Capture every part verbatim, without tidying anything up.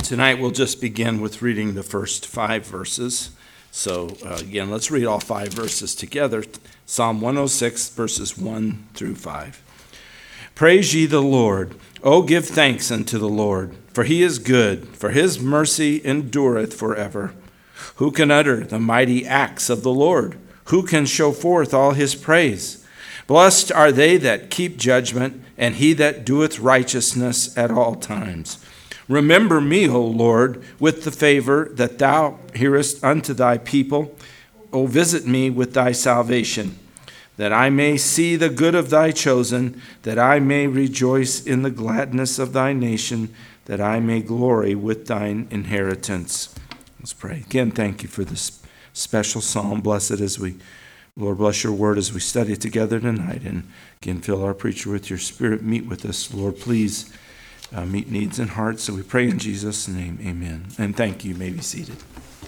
Tonight we'll just begin with reading the first five verses. So uh, again, let's read all five verses together. Psalm one oh six, verses one through five. Praise ye the Lord. O give thanks unto the Lord, for he is good, for his mercy endureth forever. Who can utter the mighty acts of the Lord? Who can show forth all his praise? Blessed are they that keep judgment, and he that doeth righteousness at all times. Remember me, O Lord, with the favor that thou hearest unto thy people. O visit me with thy salvation, that I may see the good of thy chosen, that I may rejoice in the gladness of thy nation, that I may glory with thine inheritance. Let's pray. Again, thank you for this special psalm. Blessed as we, Lord, bless your word as we study it together tonight. And again, fill our preacher with your spirit. Meet with us, Lord, please. Uh, meet needs and hearts. So we pray in Jesus' name, amen. And thank you. You may be seated.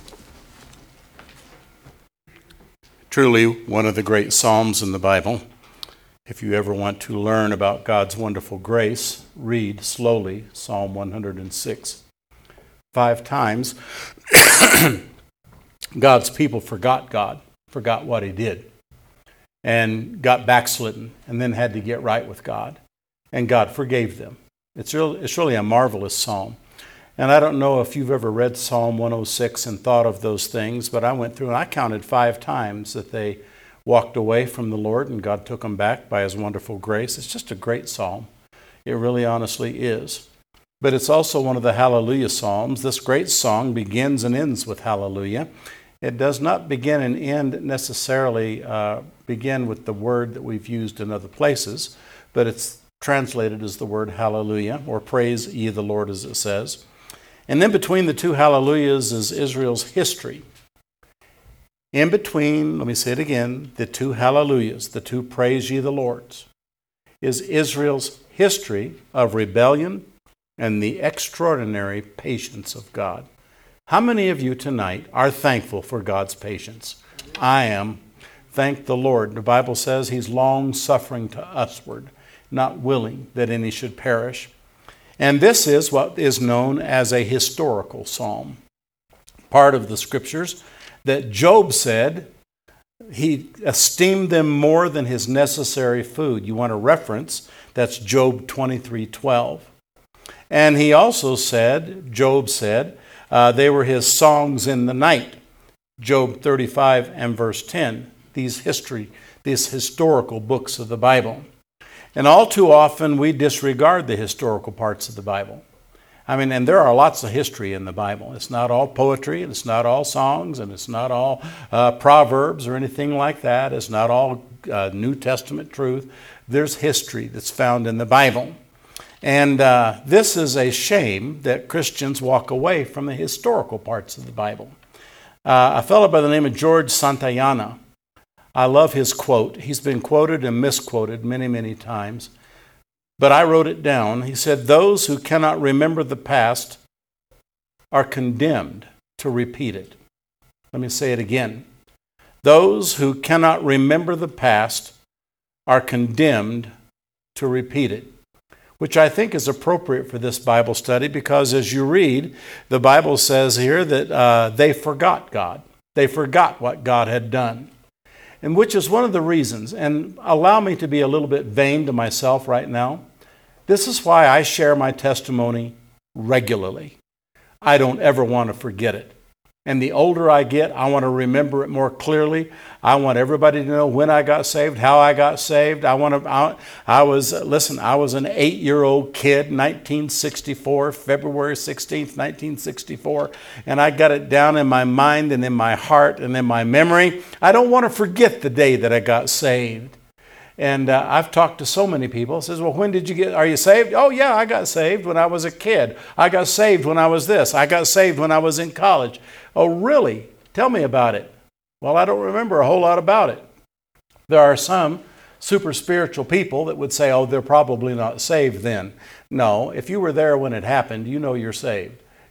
Truly one of the great psalms in the Bible. If you ever want to learn about God's wonderful grace, read slowly Psalm one oh six. Five times, God's people forgot God, forgot what he did, and got backslidden, and then had to get right with God. And God forgave them. It's really, it's really a marvelous psalm. And I don't know if you've ever read Psalm one oh six and thought of those things, but I went through and I counted five times that they walked away from the Lord and God took them back by his wonderful grace. It's just a great psalm. It really honestly is. But it's also one of the Hallelujah psalms. This great song begins and ends with Hallelujah. It does not begin and end necessarily uh, begin with the word that we've used in other places, but it's translated as the word hallelujah, or praise ye the Lord, as it says. And then between the two hallelujahs is Israel's history. In between, let me say it again, the two hallelujahs, the two praise ye the Lords, is Israel's history of rebellion and the extraordinary patience of God. How many of you tonight are thankful for God's patience? I am. Thank the Lord. The Bible says he's long-suffering to usward, not willing that any should perish. And this is what is known as a historical psalm. Part of the scriptures that Job said he esteemed them more than his necessary food. You want a reference? That's Job twenty-three twelve. And he also said, Job said, uh, they were his songs in the night. Job thirty-five and verse ten. These history, these historical books of the Bible. And all too often we disregard the historical parts of the Bible. I mean, and there are lots of history in the Bible. It's not all poetry, and it's not all songs, and it's not all uh, proverbs or anything like that. It's not all uh, New Testament truth. There's history that's found in the Bible. And uh, this is a shame that Christians walk away from the historical parts of the Bible. Uh, a fellow by the name of George Santayana, I love his quote. He's been quoted and misquoted many, many times. But I wrote it down. He said, those who cannot remember the past are condemned to repeat it. Let me say it again. Those who cannot remember the past are condemned to repeat it. Which I think is appropriate for this Bible study because as you read, the Bible says here that uh, they forgot God. They forgot what God had done. And which is one of the reasons, and allow me to be a little bit vain to myself right now. This is why I share my testimony regularly. I don't ever want to forget it. And the older I get, I want to remember it more clearly. I want everybody to know when I got saved, how I got saved. I want to. I, I was listen. I was an eight-year-old kid, nineteen sixty-four, February sixteenth, nineteen sixty-four, and I got it down in my mind and in my heart and in my memory. I don't want to forget the day that I got saved. And uh, I've talked to so many people. It says, well, when did you get, are you saved? Oh, yeah, I got saved when I was a kid. I got saved when I was this. I got saved when I was in college. Oh, really? Tell me about it. Well, I don't remember a whole lot about it. There are some super spiritual people that would say, oh, they're probably not saved then. No, if you were there when it happened, you know you're saved.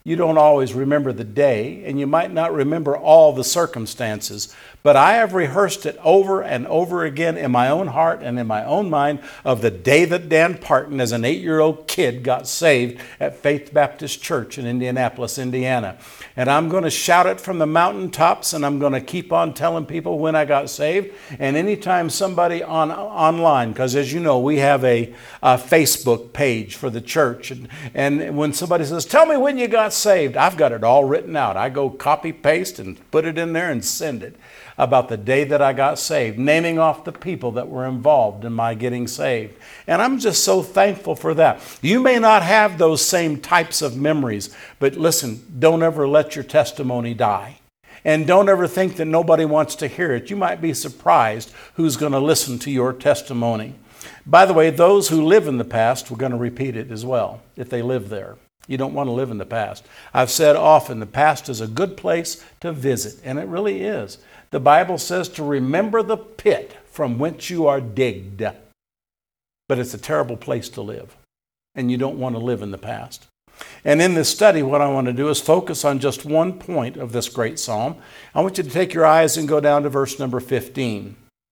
You don't always remember the day, and you might not remember all the circumstances, but I have rehearsed it over and over again in my own heart and in my own mind of the day that Dan Parton, as an eight-year-old kid, got saved at Faith Baptist Church in Indianapolis, Indiana. And I'm going to shout it from the mountaintops, and I'm going to keep on telling people when I got saved. And anytime somebody on online, because as you know, we have a, a Facebook page for the church, and, and when somebody says, tell me when you got saved, I've got it all written out. I go copy paste and put it in there and send it about the day that I got saved, naming off the people that were involved in my getting saved. And I'm just so thankful for that. You may not have those same types of memories, but listen, don't ever let your testimony die. And don't ever think that nobody wants to hear it. You might be surprised who's going to listen to your testimony. By the way, those who live in the past, we're going to repeat it as well, if they live there. You don't want to live in the past. I've said often the past is a good place to visit, and it really is. The Bible says to remember the pit from whence you are digged. But it's a terrible place to live, and you don't want to live in the past. And in this study, what I want to do is focus on just one point of this great psalm. I want you to take your eyes and go down to verse number fifteen.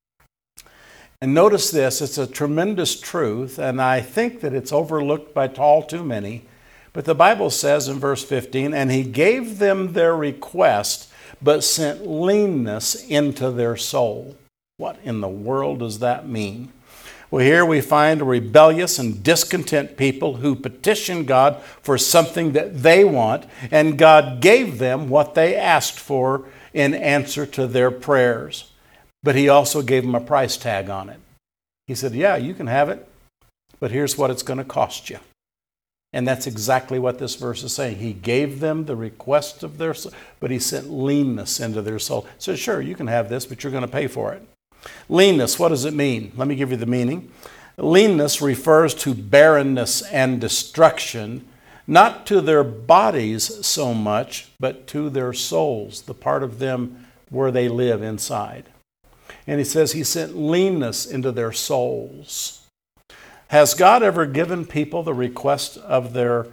And notice this, it's a tremendous truth, and I think that it's overlooked by all too many. But the Bible says in verse fifteen, and he gave them their request, but sent leanness into their soul. What in the world does that mean? Well, here we find a rebellious and discontent people who petition God for something that they want, and God gave them what they asked for in answer to their prayers. But he also gave them a price tag on it. He said, yeah, you can have it, but here's what it's going to cost you. And that's exactly what this verse is saying. He gave them the request of their soul, but he sent leanness into their soul. So sure, you can have this, but you're going to pay for it. Leanness, what does it mean? Let me give you the meaning. Leanness refers to barrenness and destruction, not to their bodies so much, but to their souls, the part of them where they live inside. And he says he sent leanness into their souls. Has God ever given people the request of their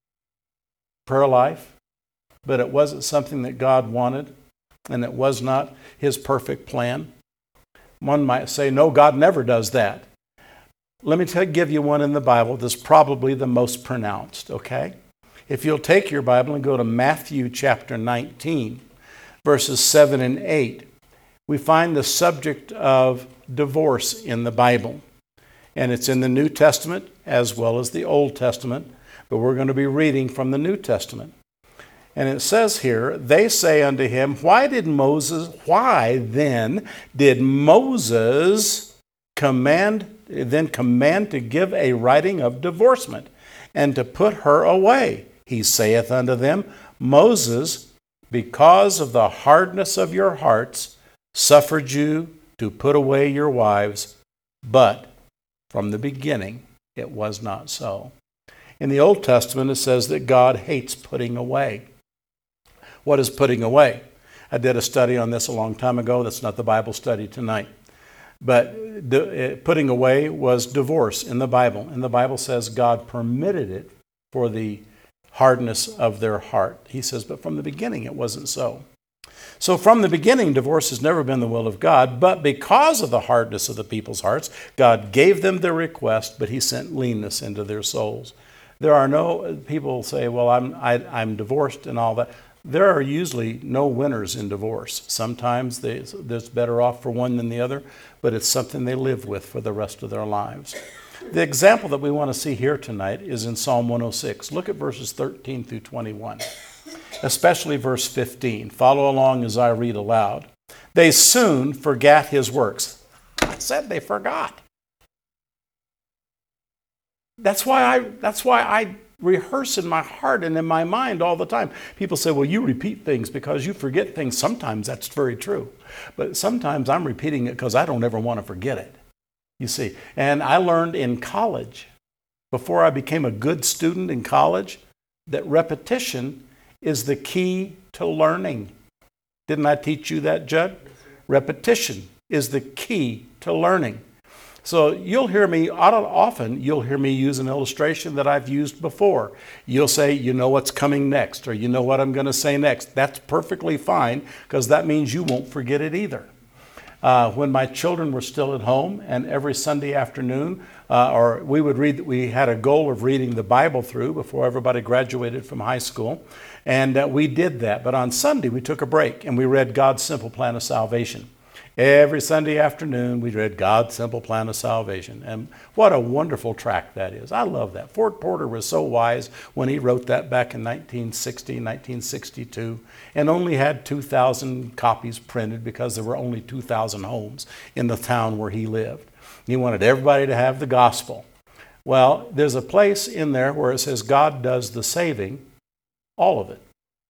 prayer life, but it wasn't something that God wanted, and it was not his perfect plan? One might say, no, God never does that. Let me tell, give you one in the Bible that's probably the most pronounced, okay? If you'll take your Bible and go to Matthew chapter nineteen, verses seven and eight, we find the subject of divorce in the Bible. And it's in the New Testament as well as the Old Testament, but we're going to be reading from the New Testament. And it says here, they say unto him, why did Moses, why then did Moses command, then command to give a writing of divorcement and to put her away? He saith unto them, Moses, because of the hardness of your hearts, suffered you to put away your wives, but from the beginning it was not so. In the Old Testament, it says that God hates putting away. What is putting away? I did a study on this a long time ago. That's not the Bible study tonight. But putting away was divorce in the Bible. And the Bible says God permitted it for the hardness of their heart. He says, but from the beginning it wasn't so. So from the beginning, divorce has never been the will of God, but because of the hardness of the people's hearts, God gave them their request, but he sent leanness into their souls. There are no, people say, well, I'm, I, I'm divorced and all that. There are usually no winners in divorce. Sometimes they, there's better off for one than the other, but it's something they live with for the rest of their lives. The example that we want to see here tonight is in Psalm one oh six. Look at verses thirteen through twenty-one, especially verse fifteen. Follow along as I read aloud. They soon forgot his works. I said they forgot. That's why I, that's why I rehearse in my heart and in my mind all the time. People say, well, you repeat things because you forget things. Sometimes that's very true. But sometimes I'm repeating it because I don't ever want to forget it. You see, and I learned in college, before I became a good student in college, that repetition is the key to learning. Didn't I teach you that, Judd? Repetition is the key to learning. So you'll hear me, often you'll hear me use an illustration that I've used before. You'll say, you know what's coming next, or you know what I'm going to say next. That's perfectly fine, because that means you won't forget it either. Uh, when my children were still at home, and every Sunday afternoon, uh, or we would read, we had a goal of reading the Bible through before everybody graduated from high school, and uh, we did that. But on Sunday, we took a break, and we read God's Simple Plan of Salvation. Every Sunday afternoon, we read God's Simple Plan of Salvation. And what a wonderful tract that is. I love that. Fort Porter was so wise when he wrote that back in nineteen sixty, nineteen sixty-two, and only had two thousand copies printed because there were only two thousand homes in the town where he lived. He wanted everybody to have the gospel. Well, there's a place in there where it says God does the saving, all of it.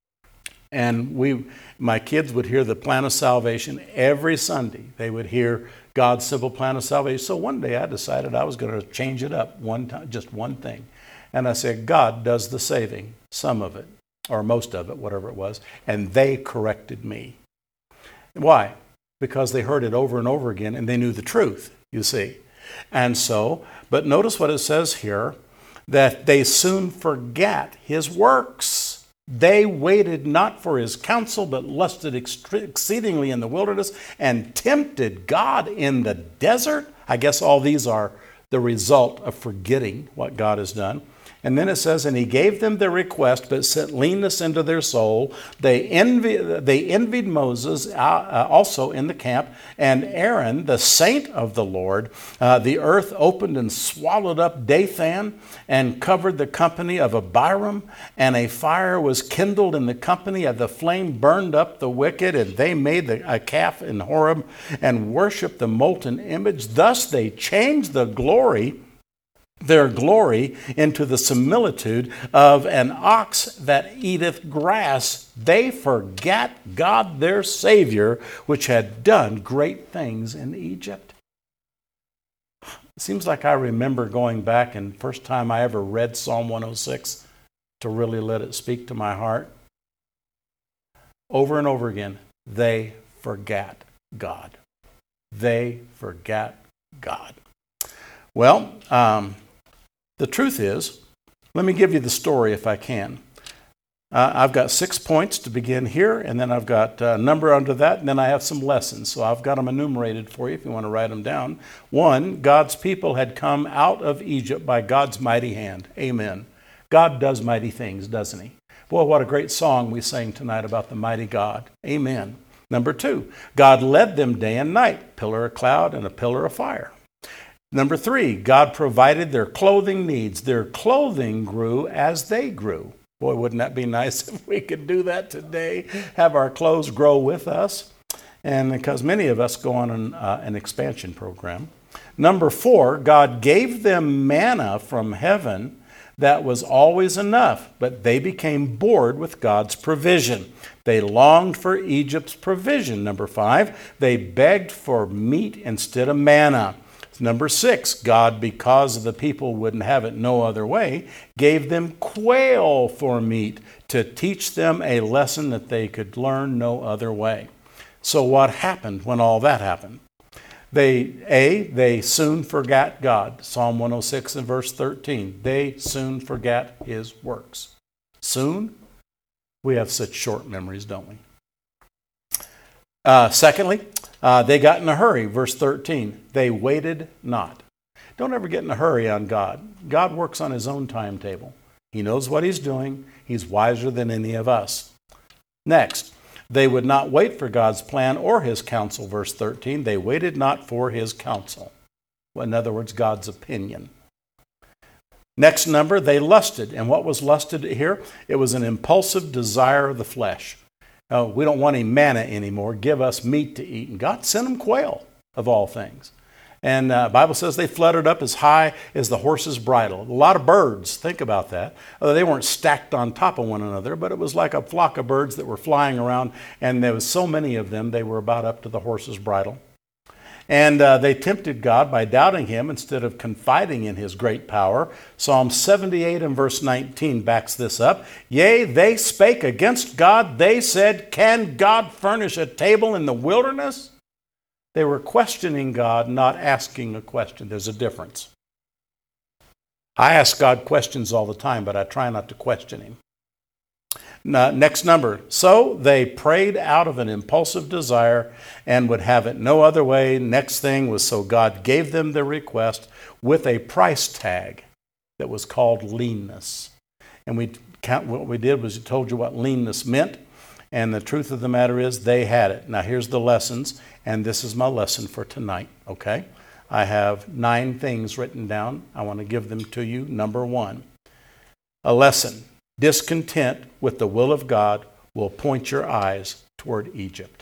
And we, my kids would hear the plan of salvation every Sunday. They would hear God's simple plan of salvation. So one day I decided I was going to change it up one time, just one thing. And I said, God does the saving, some of it, or most of it, whatever it was. And they corrected me. Why? Because they heard it over and over again, and they knew the truth, you see. And so, but notice what it says here, that they soon forgat his works. They waited not for his counsel, but lusted exceedingly in the wilderness and tempted God in the desert. I guess all these are the result of forgetting what God has done. And then it says, and he gave them their request, but sent leanness into their soul. They envied, they envied Moses uh, also in the camp, and Aaron, the saint of the Lord. Uh, the earth opened and swallowed up Dathan and covered the company of Abiram, and a fire was kindled in the company of the flame, burned up the wicked, and they made the, a calf in Horeb and worshipped the molten image. Thus they changed the glory their glory into the similitude of an ox that eateth grass. They forgat God their Savior, which had done great things in Egypt. It seems like I remember going back, and first time I ever read Psalm one oh six to really let it speak to my heart. Over and over again, they forgat God. They forgat God. Well, um, the truth is, let me give you the story if I can. Uh, I've got six points to begin here, and then I've got a number under that, and then I have some lessons. So I've got them enumerated for you if you want to write them down. One, God's people had come out of Egypt by God's mighty hand. Amen. God does mighty things, doesn't he? Boy, what a great song we sang tonight about the mighty God. Amen. Number two, God led them day and night, pillar of cloud and a pillar of fire. Number three, God provided their clothing needs. Their clothing grew as they grew. Boy, wouldn't that be nice if we could do that today, have our clothes grow with us? And because many of us go on an, uh, an expansion program. Number four, God gave them manna from heaven that was always enough, but they became bored with God's provision. They longed for Egypt's provision. Number five, they begged for meat instead of manna. Number six, God, because the people wouldn't have it no other way, gave them quail for meat to teach them a lesson that they could learn no other way. So what happened when all that happened? They, A, they soon forgot God. Psalm one oh six and verse thirteen. They soon forgot his works. Soon? We have such short memories, don't we? Uh, secondly, uh, they got in a hurry. Verse thirteen. They waited not. Don't ever get in a hurry on God. God works on his own timetable. He knows what he's doing. He's wiser than any of us. Next, they would not wait for God's plan or his counsel. Verse thirteen. They waited not for his counsel. Well, in other words, God's opinion. Next number, they lusted. And what was lusted here? It was an impulsive desire of the flesh. Oh, we don't want any manna anymore. Give us meat to eat. And God sent them quail, of all things. And the uh, Bible says they fluttered up as high as the horse's bridle. A lot of birds, think about that. Uh, they weren't stacked on top of one another, but it was like a flock of birds that were flying around, and there was so many of them, they were about up to the horse's bridle. And uh, they tempted God by doubting him instead of confiding in his great power. Psalm seventy-eight and verse nineteen backs this up. Yea, they spake against God. They said, can God furnish a table in the wilderness? They were questioning God, not asking a question. There's a difference. I ask God questions all the time, but I try not to question him. Now, next number. So they prayed out of an impulsive desire and would have it no other way. Next thing was, so God gave them the request with a price tag that was called leanness. And we what we did was we told you what leanness meant. And the truth of the matter is they had it. Now here's the lessons, and this is my lesson for tonight, okay? I have nine things written down. I want to give them to you. Number one, a lesson. Discontent with the will of God will point your eyes toward Egypt.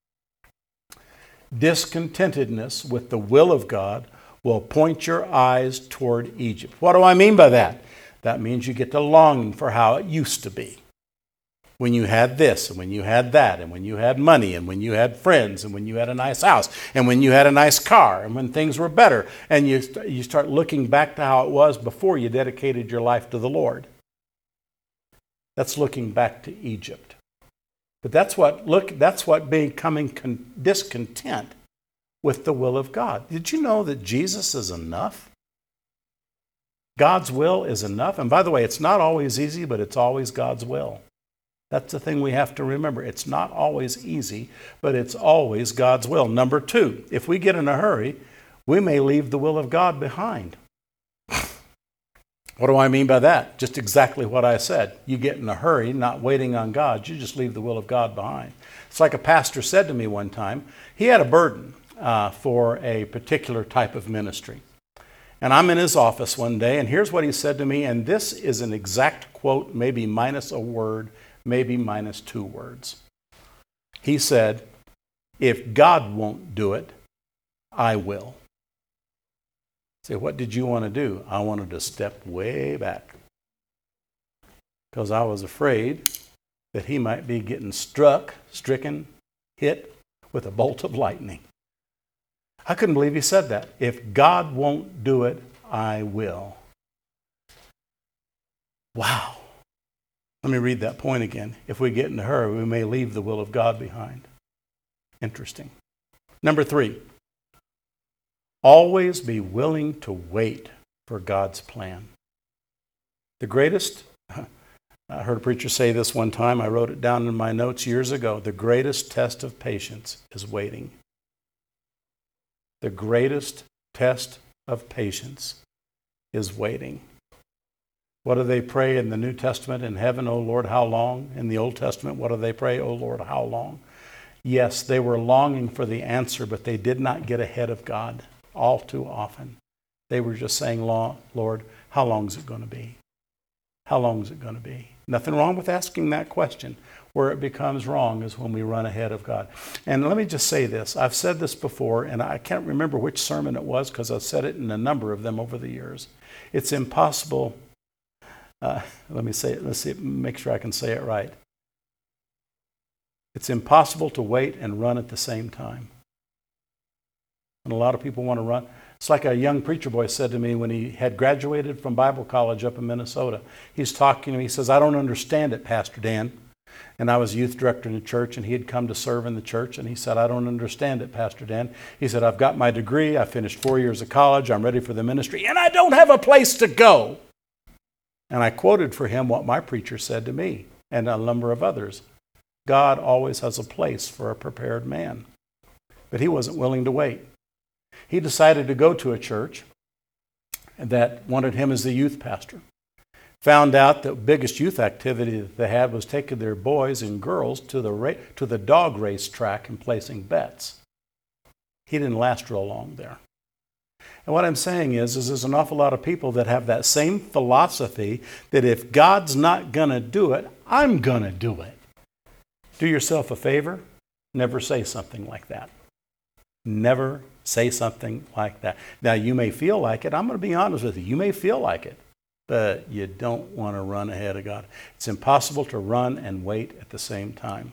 Discontentedness with the will of God will point your eyes toward Egypt. What do I mean by that? That means you get to longing for how it used to be. When you had this, and when you had that, and when you had money, and when you had friends, and when you had a nice house, and when you had a nice car, and when things were better, and you, st- you start looking back to how it was before you dedicated your life to the Lord. That's looking back to Egypt. But that's what look. That's what becoming con- discontent with the will of God. Did you know that Jesus is enough? God's will is enough. And by the way, it's not always easy, but it's always God's will. That's the thing we have to remember. It's not always easy, but it's always God's will. Number two, if we get in a hurry, we may leave the will of God behind. What do I mean by that? Just exactly what I said. You get in a hurry, not waiting on God, you just leave the will of God behind. It's like a pastor said to me one time. He had a burden uh, for a particular type of ministry. And I'm in his office one day, and here's what he said to me, and this is an exact quote, maybe minus a word, maybe minus two words. He said, if God won't do it, I will. Say, what did you want to do? I wanted to step way back because I was afraid that he might be getting struck, stricken, hit with a bolt of lightning. I couldn't believe he said that. If God won't do it, I will. Wow. Let me read that point again. If we get in a hurry, we may leave the will of God behind. Interesting. Number three, always be willing to wait for God's plan. The greatest, I heard a preacher say this one time, I wrote it down in my notes years ago, the greatest test of patience is waiting. The greatest test of patience is waiting. What do they pray in the New Testament in heaven? Oh Lord, how long? In the Old Testament, what do they pray? Oh Lord, how long? Yes, they were longing for the answer, but they did not get ahead of God all too often. They were just saying, Lord, how long is it going to be? How long is it going to be? Nothing wrong with asking that question. Where it becomes wrong is when we run ahead of God. And let me just say this. I've said this before, and I can't remember which sermon it was because I've said it in a number of them over the years. It's impossible. Uh, let me say it. Let's see, make sure I can say it right. It's impossible to wait and run at the same time. And a lot of people want to run. It's like a young preacher boy said to me when he had graduated from Bible college up in Minnesota. He's talking to me. He says, I don't understand it, Pastor Dan. And I was youth director in the church, and he had come to serve in the church. And he said, I don't understand it, Pastor Dan. He said, I've got my degree. I finished four years of college. I'm ready for the ministry. And I don't have a place to go. And I quoted for him what my preacher said to me and a number of others. God always has a place for a prepared man. But he wasn't willing to wait. He decided to go to a church that wanted him as the youth pastor. Found out that the biggest youth activity that they had was taking their boys and girls to the ra- to the dog race track and placing bets. He didn't last real long there. And what I'm saying is, is there's an awful lot of people that have that same philosophy that if God's not going to do it, I'm going to do it. Do yourself a favor, never say something like that. Never say something like that. Now, you may feel like it. I'm going to be honest with you. You may feel like it, but you don't want to run ahead of God. It's impossible to run and wait at the same time.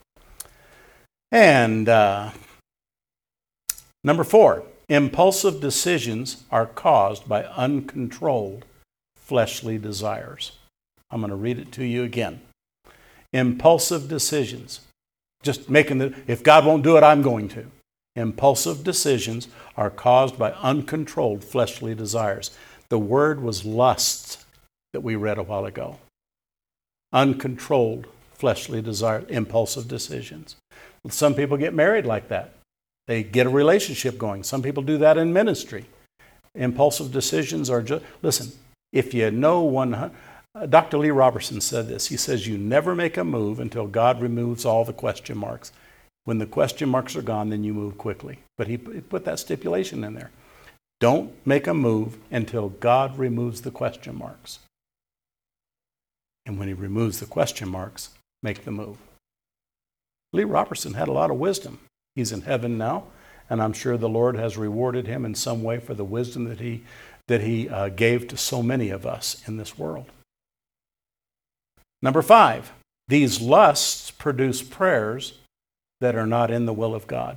And uh, number four, impulsive decisions are caused by uncontrolled fleshly desires. I'm going to read it to you again. Impulsive decisions. Just making the, if God won't do it, I'm going to. Impulsive decisions are caused by uncontrolled fleshly desires. The word was lusts that we read a while ago. Uncontrolled fleshly desire, impulsive decisions. Some people get married like that. They get a relationship going. Some people do that in ministry. Impulsive decisions are just, listen, if you know one, Doctor Lee Robertson said this. He says, you never make a move until God removes all the question marks. When the question marks are gone, then you move quickly. But he put that stipulation in there. Don't make a move until God removes the question marks. And when he removes the question marks, make the move. Lee Robertson had a lot of wisdom. He's in heaven now, and I'm sure the Lord has rewarded him in some way for the wisdom that he, that he uh, gave to so many of us in this world. Number five, these lusts produce prayers that are not in the will of God.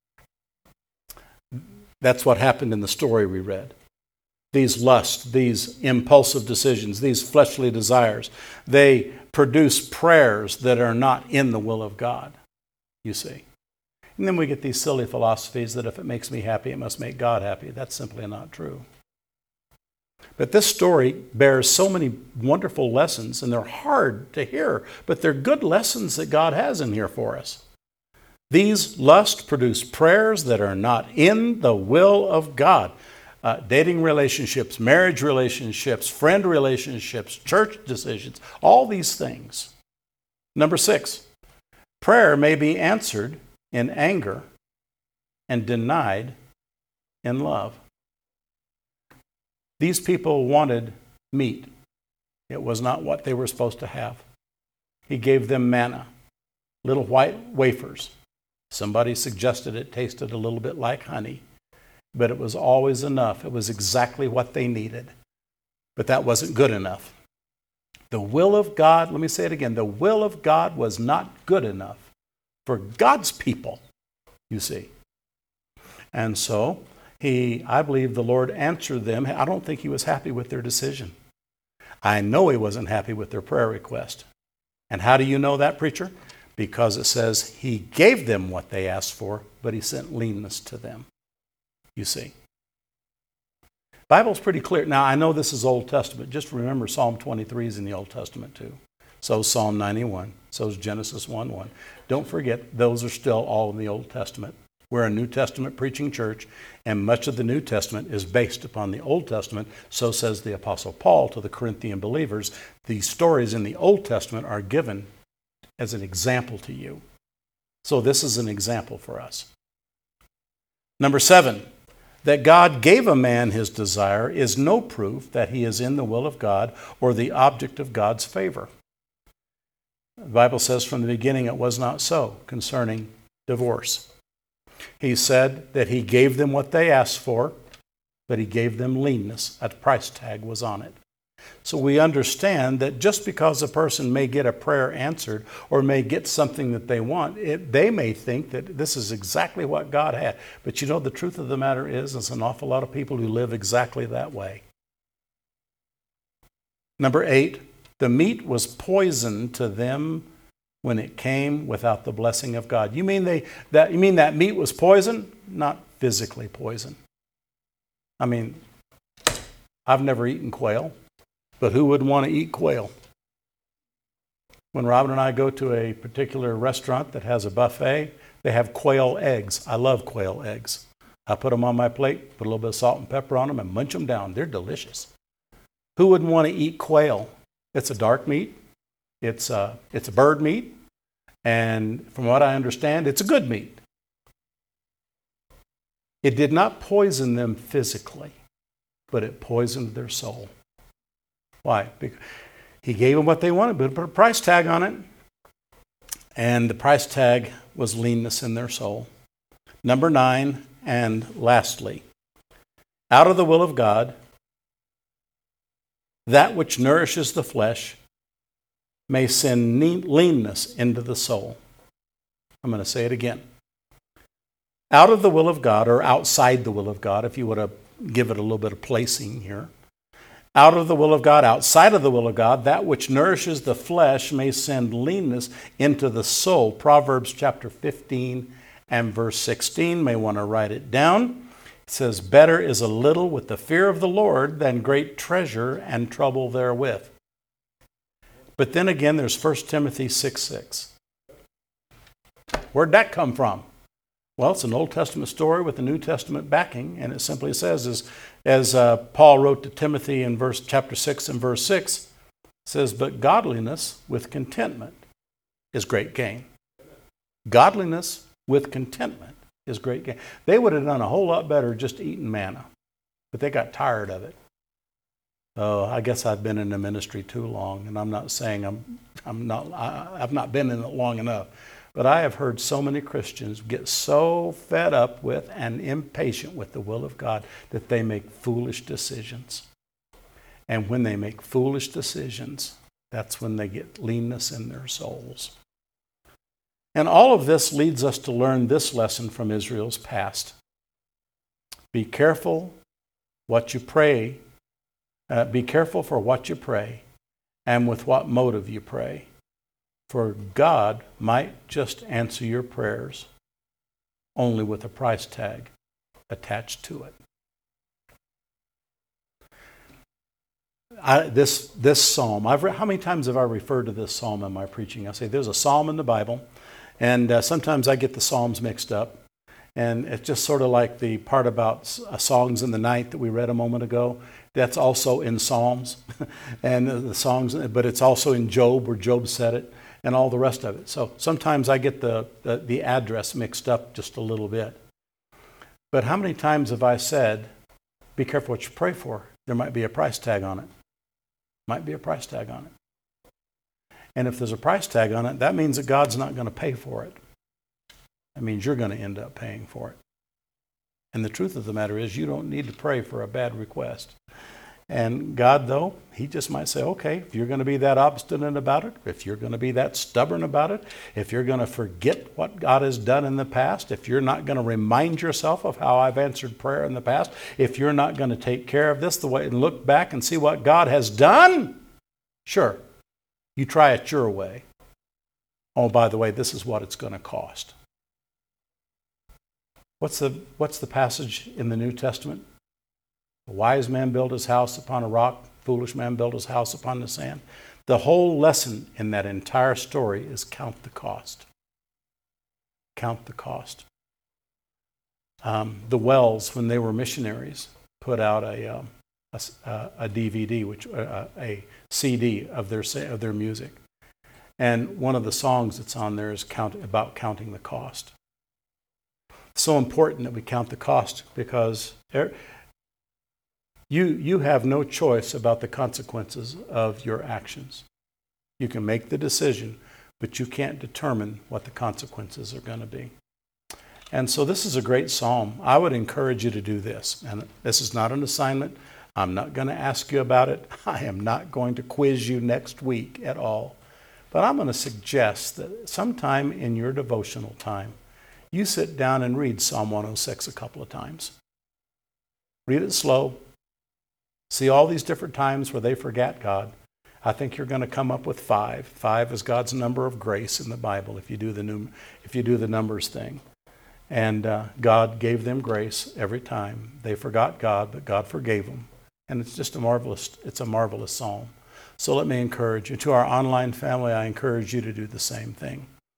That's what happened in the story we read. These lusts, these impulsive decisions, these fleshly desires, they produce prayers that are not in the will of God, you see. And then we get these silly philosophies that if it makes me happy, it must make God happy. That's simply not true. But this story bears so many wonderful lessons, and they're hard to hear, but they're good lessons that God has in here for us. These lusts produce prayers that are not in the will of God. Uh, dating relationships, marriage relationships, friend relationships, church decisions, all these things. Number six, prayer may be answered in anger and denied in love. These people wanted meat. It was not what they were supposed to have. He gave them manna, little white wafers. Somebody suggested it tasted a little bit like honey, but it was always enough. It was exactly what they needed. But that wasn't good enough. The will of God, let me say it again, the will of God was not good enough for God's people, you see. And so, he, I believe the Lord answered them. I don't think he was happy with their decision. I know he wasn't happy with their prayer request. And how do you know that, preacher? Because it says he gave them what they asked for, but he sent leanness to them. You see. Bible's pretty clear. Now, I know this is Old Testament. Just remember Psalm twenty-three is in the Old Testament too. So is Psalm ninety-one. So is Genesis one one. Don't forget, those are still all in the Old Testament. We're a New Testament preaching church, and much of the New Testament is based upon the Old Testament. So says the Apostle Paul to the Corinthian believers. These stories in the Old Testament are given as an example to you. So this is an example for us. Number seven, that God gave a man his desire is no proof that he is in the will of God or the object of God's favor. The Bible says from the beginning it was not so concerning divorce. He said that he gave them what they asked for, but he gave them leanness. A price tag was on it. So we understand that just because a person may get a prayer answered or may get something that they want, it, they may think that this is exactly what God had. But you know, the truth of the matter is, there's an awful lot of people who live exactly that way. Number eight, the meat was poisoned to them when it came without the blessing of God. You mean they that you mean that meat was poison? Not physically poison. I mean, I've never eaten quail, but who would want to eat quail? When Robin and I go to a particular restaurant that has a buffet, they have quail eggs. I love quail eggs. I put them on my plate, put a little bit of salt and pepper on them, and munch them down. They're delicious. Who wouldn't want to eat quail? It's a dark meat. It's a, it's a bird meat. And from what I understand, it's a good meat. It did not poison them physically, but it poisoned their soul. Why? Because he gave them what they wanted, but put a price tag on it. And the price tag was leanness in their soul. Number nine, and lastly, out of the will of God, that which nourishes the flesh may send leanness into the soul. I'm going to say it again. Out of the will of God, or outside the will of God, if you would have give it a little bit of placing here. Out of the will of God, outside of the will of God, that which nourishes the flesh may send leanness into the soul. Proverbs chapter fifteen and verse sixteen. May want to write it down. It says, better is a little with the fear of the Lord than great treasure and trouble therewith. But then again, there's First Timothy six six. Where'd that come from? Well, it's an Old Testament story with a New Testament backing, and it simply says, as, as uh, Paul wrote to Timothy in verse chapter six and verse six, it says, but godliness with contentment is great gain. Godliness with contentment is great gain. They would have done a whole lot better just eating manna, but they got tired of it. Oh, I guess I've been in the ministry too long, and I'm not saying I'm, I'm not, I, I've not been in it long enough. But I have heard so many Christians get so fed up with and impatient with the will of God that they make foolish decisions. And when they make foolish decisions, that's when they get leanness in their souls. And all of this leads us to learn this lesson from Israel's past. Be careful what you pray. Uh, be careful for what you pray and with what motive you pray. For God might just answer your prayers only with a price tag attached to it. I, this, this psalm, I've re- how many times have I referred to this psalm in my preaching? I say there's a psalm in the Bible, and uh, sometimes I get the psalms mixed up. And it's just sort of like the part about uh, songs in the night that we read a moment ago. That's also in Psalms, and the songs, but it's also in Job, where Job said it, and all the rest of it. So sometimes I get the, the, the address mixed up just a little bit. But how many times have I said, be careful what you pray for? There might be a price tag on it. Might be a price tag on it. And if there's a price tag on it, that means that God's not going to pay for it. That means you're going to end up paying for it. And the truth of the matter is, you don't need to pray for a bad request. And God, though, he just might say, okay, if you're going to be that obstinate about it, if you're going to be that stubborn about it, if you're going to forget what God has done in the past, if you're not going to remind yourself of how I've answered prayer in the past, if you're not going to take care of this the way and look back and see what God has done, sure, you try it your way. Oh, by the way, this is what it's going to cost. What's the, what's the passage in the New Testament? A wise man built his house upon a rock, foolish man built his house upon the sand. The whole lesson in that entire story is count the cost. Count the cost. Um, the Wells, when they were missionaries, put out a, um, a, a D V D, which uh, a C D of their of their music, and one of the songs that's on there is count, about counting the cost. So important that we count the cost, because there, you you have no choice about the consequences of your actions. You can make the decision, but you can't determine what the consequences are going to be. And so this is a great psalm. I would encourage you to do this. And this is not an assignment. I'm not going to ask you about it. I am not going to quiz you next week at all. But I'm going to suggest that sometime in your devotional time, you sit down and read Psalm one oh six a couple of times. Read it slow. See all these different times where they forgot God. I think you're going to come up with five. Five is God's number of grace in the Bible, if you do the num- if you do the numbers thing. And uh, God gave them grace every time. They forgot God, but God forgave them. And it's just a marvelous, it's a marvelous psalm. So let me encourage you. To our online family, I encourage you to do the same thing.